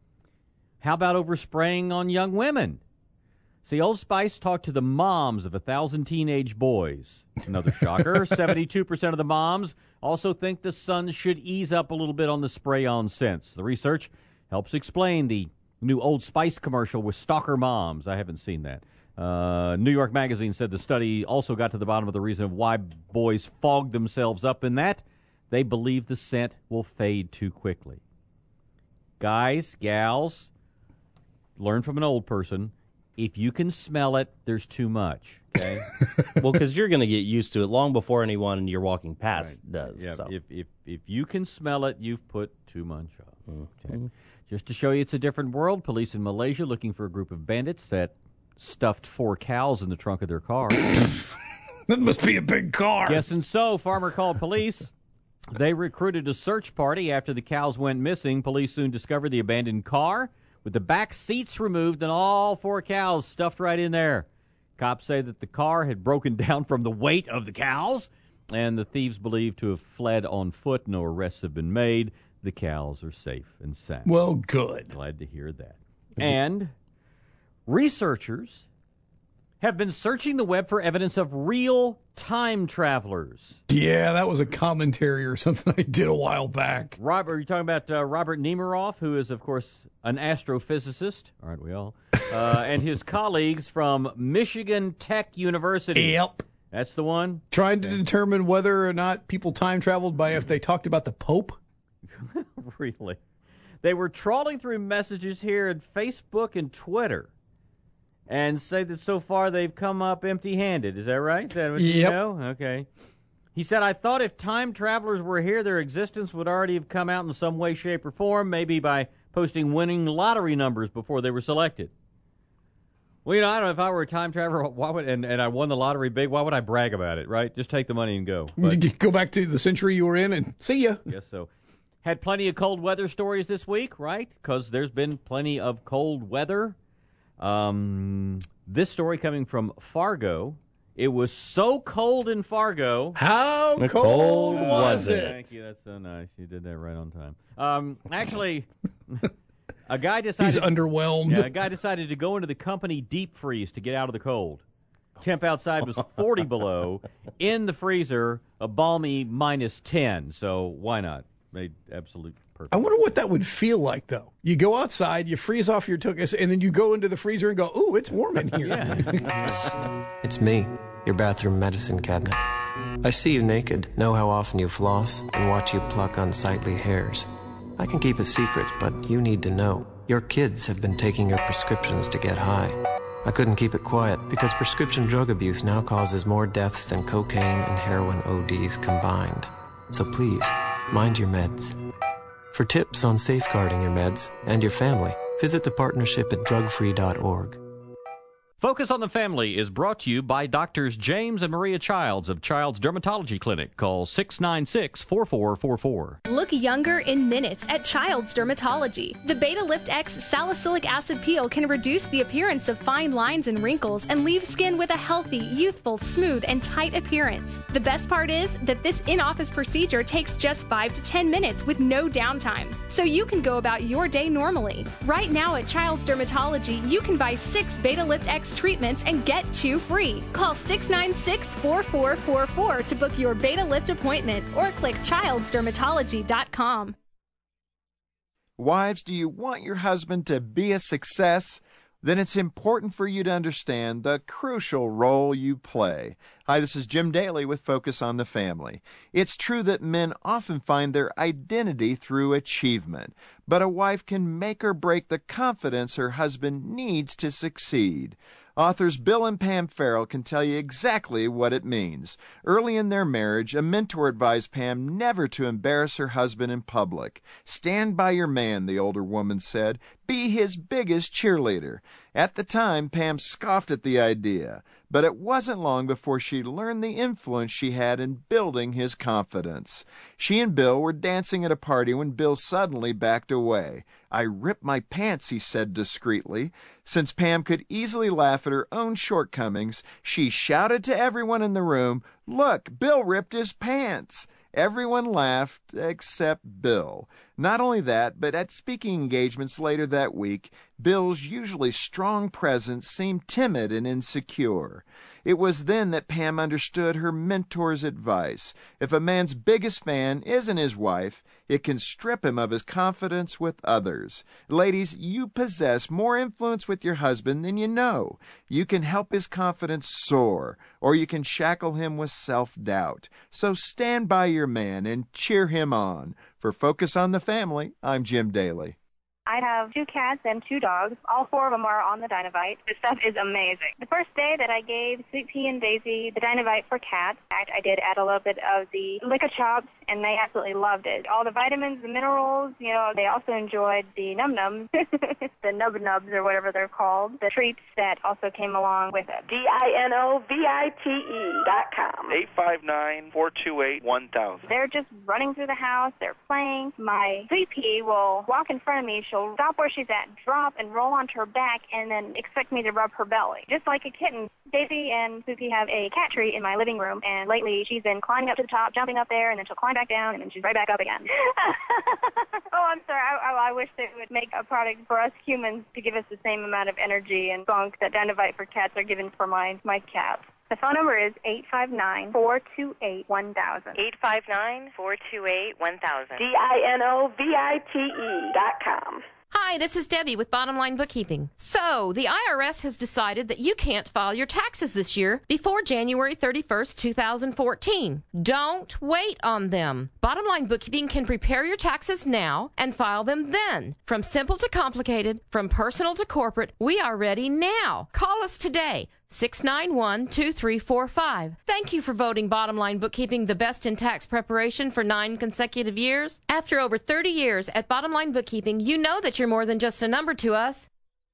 How about overspraying on young women? See, Old Spice talked to the moms of a thousand teenage boys. Another shocker. seventy-two percent of the moms also think the sons should ease up a little bit on the spray-on scents. The research helps explain the new Old Spice commercial with stalker moms. I haven't seen that. Uh, New York Magazine said the study also got to the bottom of the reason why boys fog themselves up in that. They believe the scent will fade too quickly. Guys, gals, learn from an old person. If you can smell it, there's too much. Okay. Well, because you're going to get used to it long before anyone you're walking past Right. does. Yeah, So. if, if, if you can smell it, you've put too much on. Okay. Mm-hmm. Just to show you it's a different world, police in Malaysia looking for a group of bandits that stuffed four cows in the trunk of their car. That must be a big car. Guessing so. Farmer called police. They recruited a search party after the cows went missing. Police soon discovered the abandoned car with the back seats removed and all four cows stuffed right in there. Cops say that the car had broken down from the weight of the cows, and the thieves believed to have fled on foot. No arrests have been made. The cows are safe and sound. Well, good. Glad to hear that. And researchers have been searching the web for evidence of real time travelers. Yeah, that was a commentary or something I did a while back. Robert, you're talking about uh, Robert Nemiroff, who is, of course, an astrophysicist, aren't we all? Uh, and his colleagues from Michigan Tech University. Yep. That's the one? Trying to determine whether or not people time traveled by if they talked about the Pope. Really? They were trawling through messages here at Facebook and Twitter and say that so far they've come up empty-handed. Is that right? Is that what you Yep. know? Okay. He said, I thought if time travelers were here, their existence would already have come out in some way, shape, or form, maybe by posting winning lottery numbers before they were selected. Well, you know, I don't know, if I were a time traveler why would, and, and I won the lottery big, why would I brag about it, right? Just take the money and go. But, Go back to the century you were in and see ya. Guess so. Had plenty of cold weather stories this week, right? Because there's been plenty of cold weather. Um, this story coming from Fargo. It was so cold in Fargo. How cold, cold was it? Thank you. That's so nice. You did that right on time. Um, actually, a guy decided... He's underwhelmed. Yeah, a guy decided to go into the company deep freeze to get out of the cold. Temp outside was forty below. In the freezer, a balmy minus ten. So why not? Made absolute perfect. I wonder what that would feel like, though. You go outside, you freeze off your tuchus, and then you go into the freezer and go, ooh, it's warm in here. Psst. It's me, your bathroom medicine cabinet. I see you naked, know how often you floss, and watch you pluck unsightly hairs. I can keep a secret, but you need to know. Your kids have been taking your prescriptions to get high. I couldn't keep it quiet because prescription drug abuse now causes more deaths than cocaine and heroin O Ds combined. So please, mind your meds. For tips on safeguarding your meds and your family, visit the partnership at drug free dot org. Focus on the Family is brought to you by Doctors James and Maria Childs of Child's Dermatology Clinic. Call six nine six, four four four four. Look younger in minutes at Child's Dermatology. The Beta Lift X salicylic acid peel can reduce the appearance of fine lines and wrinkles and leave skin with a healthy, youthful, smooth, and tight appearance. The best part is that this in-office procedure takes just five to ten minutes with no downtime, so you can go about your day normally. Right now at Child's Dermatology, you can buy six Beta Lift X treatments and get two free. Call six nine six, four four four four to book your Beta Lift appointment or click childs dermatology dot com. Wives, do you want your husband to be a success? Then it's important for you to understand the crucial role you play. Hi, this is Jim Daly with Focus on the Family. It's true that men often find their identity through achievement, but a wife can make or break the confidence her husband needs to succeed. Authors Bill and Pam Farrell can tell you exactly what it means. Early in their marriage, a mentor advised Pam never to embarrass her husband in public. Stand by your man, the older woman said. Be his biggest cheerleader. At the time, Pam scoffed at the idea, but it wasn't long before she learned the influence she had in building his confidence. She and Bill were dancing at a party when Bill suddenly backed away. I ripped my pants, he said discreetly. Since Pam could easily laugh at her own shortcomings, she shouted to everyone in the room, "Look, Bill ripped his pants." Everyone laughed except Bill. Not only that, but at speaking engagements later that week, Bill's usually strong presence seemed timid and insecure. It was then that Pam understood her mentor's advice. If a man's biggest fan isn't his wife, it can strip him of his confidence with others. Ladies, you possess more influence with your husband than you know. You can help his confidence soar, or you can shackle him with self-doubt. So stand by your man and cheer him on. For Focus on the Family, I'm Jim Daly. I have two cats and two dogs. All four of them are on the Dynavite. This stuff is amazing. The first day that I gave Sweet Pea and Daisy the Dynavite for cats, I did add a little bit of the Lick-A-Chops and they absolutely loved it. All the vitamins, the minerals, you know, they also enjoyed the num-nums, the nub-nubs or whatever they're called, the treats that also came along with it. D I N O V I T E dot com. eight five nine, four two eight, one thousand. They're just running through the house. They're playing. My sweet pea will walk in front of me. She'll stop where she's at, drop, and roll onto her back, and then expect me to rub her belly, just like a kitten. Daisy and Suki have a cat tree in my living room, and lately she's been climbing up to the top, jumping up there, and then she'll climb back down, and then she's right back up again. Oh, I'm sorry. I, I, I wish they would make a product for us humans to give us the same amount of energy and funk that Dynavite for cats are given for my, my cats. The phone number is eight five nine, four two eight, one thousand. eight five nine, four two eight, one thousand. D I N O V I T E dot com. Hi, this is Debbie with Bottom Line Bookkeeping. So, the I R S has decided that you can't file your taxes this year before January thirty-first, two thousand fourteen. Don't wait on them. Bottom Line Bookkeeping can prepare your taxes now and file them then. From simple to complicated, from personal to corporate, we are ready now. Call us today. six nine one, two three four five. Thank you for voting Bottom Line Bookkeeping the best in tax preparation for nine consecutive years. After over thirty years at Bottom Line Bookkeeping, you know that you're more than just a number to us.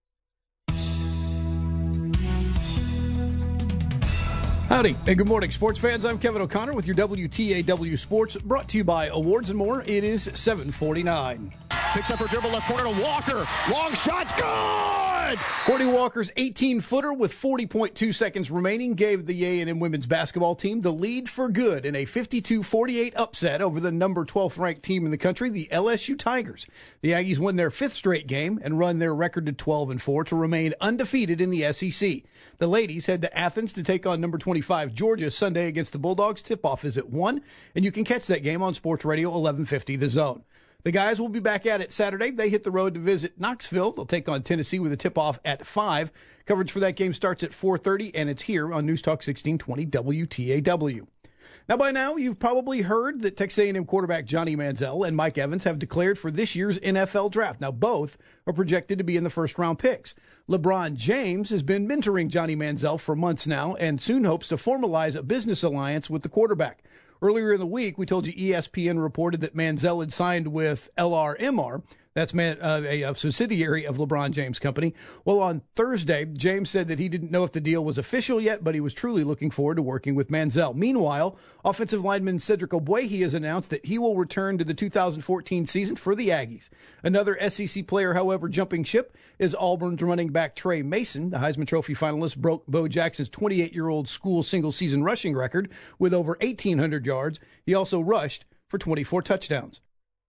Howdy, and good morning, sports fans. I'm Kevin O'Connor with your W T A W Sports, brought to you by Awards and More. It is seven forty-nine. Picks up her dribble left corner to Walker. Long shot's good! Courtney Walker's eighteen-footer with forty point two seconds remaining gave the A and M women's basketball team the lead for good in a fifty-two forty-eight upset over the number twelfth-ranked team in the country, the L S U Tigers. The Aggies win their fifth straight game and run their record to twelve and four to remain undefeated in the S E C. The ladies head to Athens to take on number twenty-five Georgia Sunday against the Bulldogs. Tip-off is at one, and you can catch that game on Sports Radio eleven fifty The Zone. The guys will be back at it Saturday. They hit the road to visit Knoxville. They'll take on Tennessee with a tip-off at five. Coverage for that game starts at four thirty, and it's here on News Talk sixteen twenty W T A W. Now, by now, you've probably heard that Texas A and M quarterback Johnny Manziel and Mike Evans have declared for this year's N F L draft. Now, both are projected to be in the first-round picks. LeBron James has been mentoring Johnny Manziel for months now and soon hopes to formalize a business alliance with the quarterback. Earlier in the week, we told you E S P N reported that Manziel had signed with L R M R. That's man, uh, a, a subsidiary of LeBron James' company. Well, on Thursday, James said that he didn't know if the deal was official yet, but he was truly looking forward to working with Manziel. Meanwhile, offensive lineman Cedric Ogbuehi has announced that he will return to the two thousand fourteen season for the Aggies. Another S E C player, however, jumping ship is Auburn's running back Trey Mason. The Heisman Trophy finalist broke Bo Jackson's twenty-eight-year-old school single-season rushing record with over eighteen hundred yards. He also rushed for twenty-four touchdowns.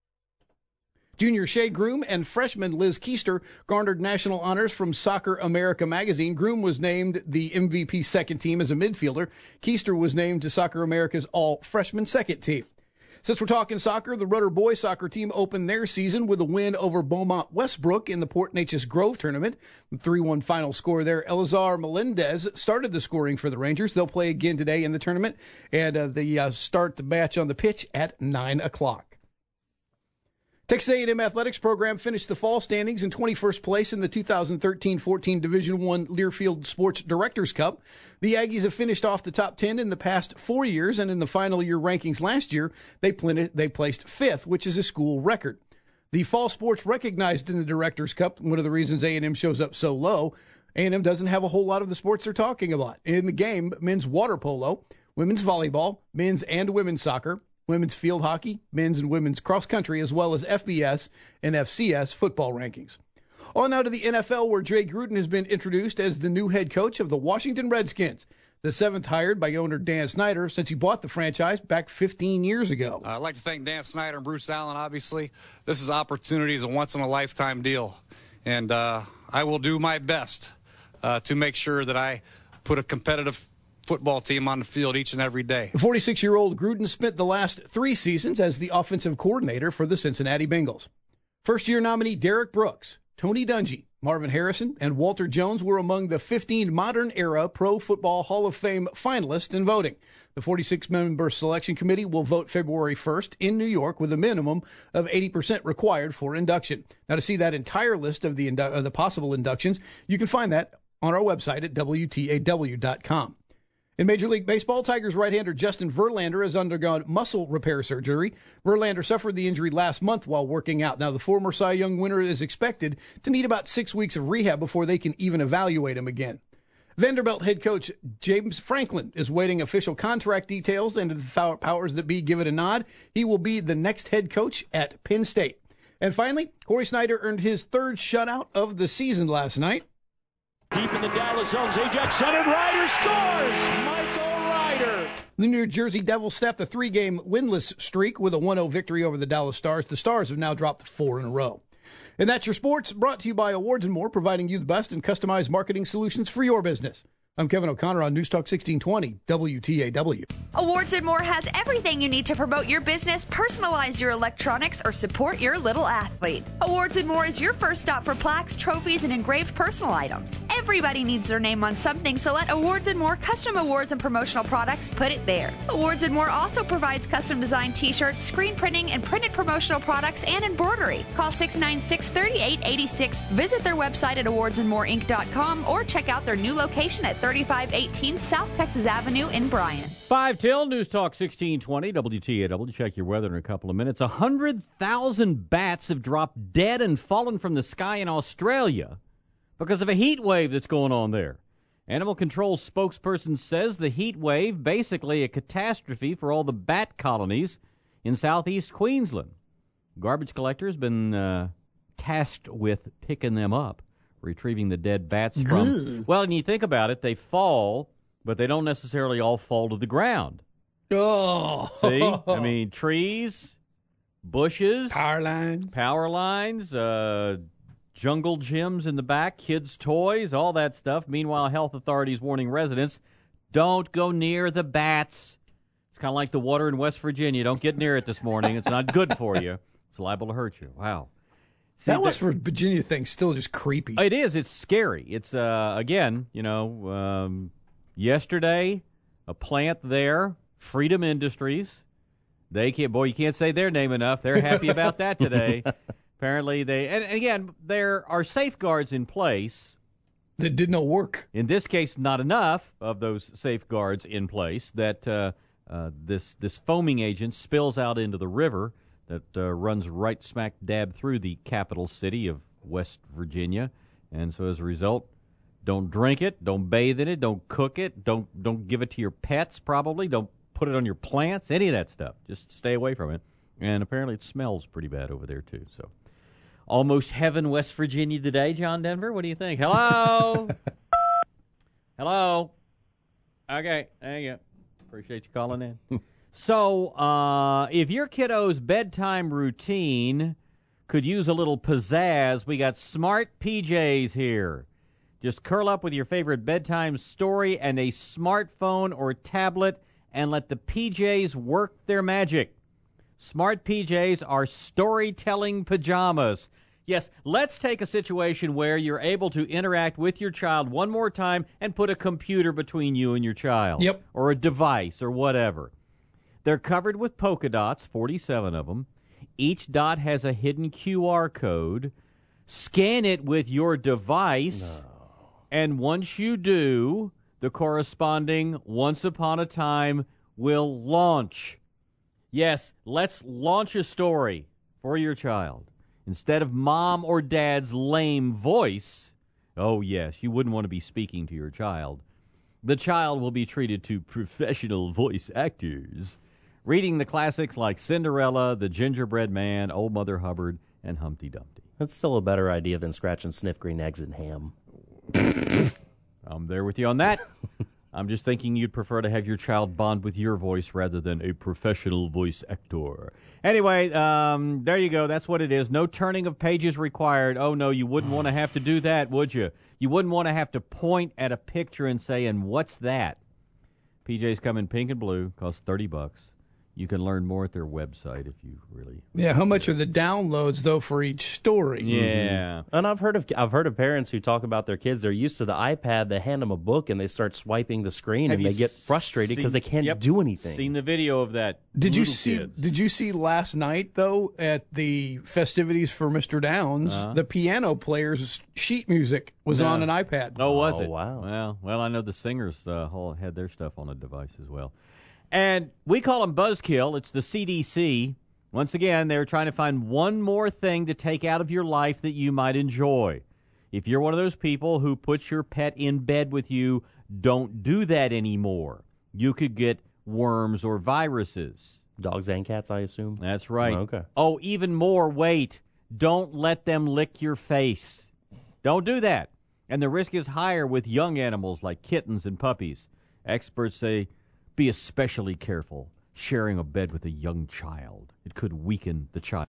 Junior Shea Groom and freshman Liz Keister garnered national honors from Soccer America magazine. Groom was named the M V P second team as a midfielder. Keister was named to Soccer America's all-freshman second team. Since we're talking soccer, the Rudder boys soccer team opened their season with a win over Beaumont Westbrook in the Port Neches Grove tournament. The three one final score there. Elazar Melendez started the scoring for the Rangers. They'll play again today in the tournament, and uh, they uh, start the match on the pitch at nine o'clock. Texas A and M athletics program finished the fall standings in twenty-first place in the two thousand thirteen fourteen Division I Learfield Sports Directors Cup. The Aggies have finished off the top ten in the past four years, and in the final year rankings last year, they, pl- they placed fifth, which is a school record. The fall sports recognized in the Directors Cup, one of the reasons A and M shows up so low, A and M doesn't have a whole lot of the sports they're talking about. In the game, men's water polo, women's volleyball, men's and women's soccer, women's field hockey, men's and women's cross country, as well as F B S and F C S football rankings. On now to the N F L, where Jay Gruden has been introduced as the new head coach of the Washington Redskins, the seventh hired by owner Dan Snyder since he bought the franchise back fifteen years ago. Uh, I'd like to thank Dan Snyder and Bruce Allen, obviously. This is opportunity, is a once-in-a-lifetime deal, and uh, I will do my best uh, to make sure that I put a competitive football team on the field each and every day. The forty-six-year-old Gruden spent the last three seasons as the offensive coordinator for the Cincinnati Bengals. First-year nominee Derek Brooks, Tony Dungy, Marvin Harrison, and Walter Jones were among the fifteen modern-era Pro Football Hall of Fame finalists in voting. The forty-six member selection committee will vote February first in New York with a minimum of eighty percent required for induction. Now, to see that entire list of the, indu- of the possible inductions, you can find that on our website at W T A W dot com. In Major League Baseball, Tigers right-hander Justin Verlander has undergone muscle repair surgery. Verlander suffered the injury last month while working out. Now, the former Cy Young winner is expected to need about six weeks of rehab before they can even evaluate him again. Vanderbilt head coach James Franklin is waiting official contract details, and if the powers that be give it a nod, he will be the next head coach at Penn State. And finally, Corey Snyder earned his third shutout of the season last night. Deep in the Dallas zone, Zajac centered, Ryder scores! Michael Ryder! The New Jersey Devils snapped a three-game winless streak with a one oh victory over the Dallas Stars. The Stars have now dropped four in a row. And that's your sports, brought to you by Awards and More, providing you the best and customized marketing solutions for your business. I'm Kevin O'Connor on News Talk sixteen twenty W T A W. Awards and More has everything you need to promote your business, personalize your electronics, or support your little athlete. Awards and More is your first stop for plaques, trophies, and engraved personal items. Everybody needs their name on something, so let Awards and More custom awards and promotional products put it there. Awards and More also provides custom designed t-shirts, screen printing, and printed promotional products and embroidery. Call six nine six, three eight eight six, visit their website at awards and more inc dot com, or check out their new location at thirty-five eighteen South Texas Avenue in Bryan. Five till, News Talk sixteen twenty, W T A W. Check your weather in a couple of minutes. one hundred thousand bats have dropped dead and fallen from the sky in Australia because of a heat wave that's going on there. Animal control spokesperson says the heat wave, basically a catastrophe for all the bat colonies in southeast Queensland. Garbage collector has been uh, tasked with picking them up, retrieving the dead bats from... Ugh. Well, and you think about it, they fall, but they don't necessarily all fall to the ground. Oh. See? I mean, trees, bushes. Power lines. Power lines, uh, jungle gyms in the back, kids' toys, all that stuff. Meanwhile, health authorities warning residents, don't go near the bats. It's kind of like the water in West Virginia. Don't get near it this morning. It's not good for you. It's liable to hurt you. Wow. See, that West Virginia thing's still just creepy. It is. It's scary. It's, uh, again, you know, um, yesterday, a plant there, Freedom Industries. They can't, boy, you can't say their name enough. They're happy about that today. Apparently they, and, and again, there are safeguards in place. That did not work. In this case, not enough of those safeguards in place that uh, uh, this, this foaming agent spills out into the river that uh, runs right smack dab through the capital city of West Virginia. And so as a result, don't drink it, don't bathe in it, don't cook it, don't don't give it to your pets probably, don't put it on your plants, any of that stuff. Just stay away from it. And apparently it smells pretty bad over there too. So almost heaven, West Virginia today, John Denver. What do you think? Hello? Hello? Okay, there you go. Appreciate you calling in. So, uh, if your kiddo's bedtime routine could use a little pizzazz, we got Smart P Js here. Just curl up with your favorite bedtime story and a smartphone or tablet and let the P Js work their magic. Smart P Js are storytelling pajamas. Yes, let's take a situation where you're able to interact with your child one more time and put a computer between you and your child. Yep. Or a device or whatever. They're covered with polka dots, forty-seven of them. Each dot has a hidden Q R code. Scan it with your device, no. And once you do, the corresponding Once Upon a Time will launch. Yes, let's launch a story for your child. Instead of mom or dad's lame voice, oh yes, you wouldn't want to be speaking to your child. The child will be treated to professional voice actors, reading the classics like Cinderella, The Gingerbread Man, Old Mother Hubbard, and Humpty Dumpty. That's still a better idea than scratch and sniff green eggs and ham. I'm there with you on that. I'm just thinking you'd prefer to have your child bond with your voice rather than a professional voice actor. Anyway, um, there you go. That's what it is. No turning of pages required. Oh, no, you wouldn't want to have to do that, would you? You wouldn't want to have to point at a picture and say, and what's that? P Js come in pink and blue, cost thirty bucks. You can learn more at their website if you really. Yeah, how much are the downloads though for each story? Yeah, and I've heard of I've heard of parents who talk about their kids. They're used to the iPad. They hand them a book and they start swiping the screen, Have and you they get frustrated because they can't yep, do anything. Seen the video of that? Did you little see? kids. Did you see last night though at the festivities for Mister Downs? Uh-huh. The piano player's sheet music was No. on an iPad. Oh, was Oh, it? wow. Well, well, I know the singers uh, all had their stuff on a device as well. And we call them buzzkill. It's the C D C. Once again, they're trying to find one more thing to take out of your life that you might enjoy. If you're one of those people who puts your pet in bed with you, don't do that anymore. You could get worms or viruses. Dogs and cats, I assume? That's right. Oh, okay. Oh, even more, wait. Don't let them lick your face. Don't do that. And the risk is higher with young animals like kittens and puppies. Experts say be especially careful sharing a bed with a young child. It could weaken the child.